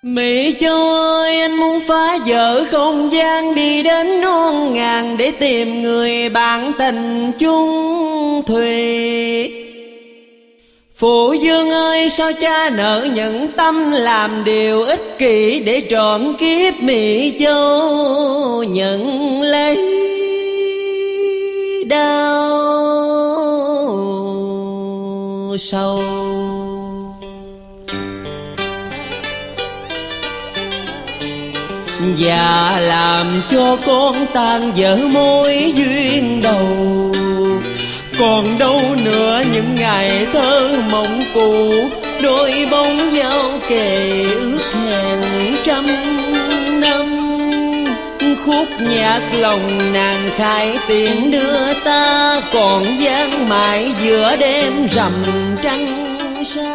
Mỹ Châu ơi, anh muốn phá vỡ không gian, đi đến non ngàn để tìm người bạn tình chung thủy. Phụ Dương ơi, sao cha nỡ nhận tâm làm điều ích kỷ, để trọn kiếp Mỹ Châu nhận lấy đau sầu. Và làm cho con tan vỡ mối duyên đầu. Còn đâu nữa những ngày thơ mộng cũ, đôi bóng giao kề ước hẹn trăm năm. Khúc nhạc lòng nàng khai tiền đưa ta, còn vang mãi giữa đêm rằm trăng sao.